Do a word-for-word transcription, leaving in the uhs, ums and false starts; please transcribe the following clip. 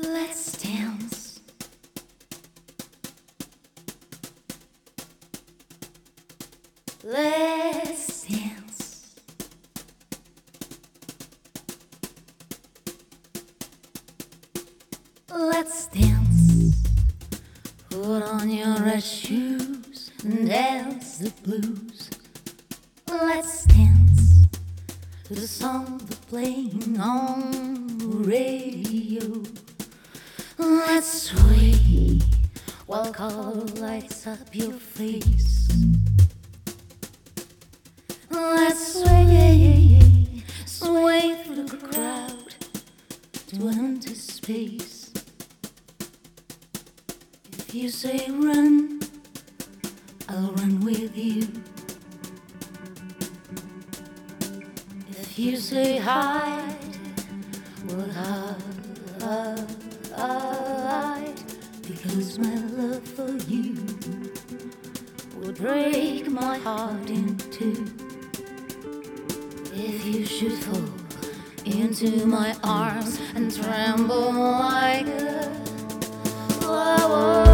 Let's dance. Let's dance. Let's dance. Put on your red shoes and dance the blues. Let's dance to the song that's playing on the radio. Let's sway while color lights up your face. Let's sway, sway through the crowd to an empty space. If you say run, I'll run with you. If you say hide, well, I'll hide, because my love for you would break my heart in two. If you should fall into my arms and tremble like a flower,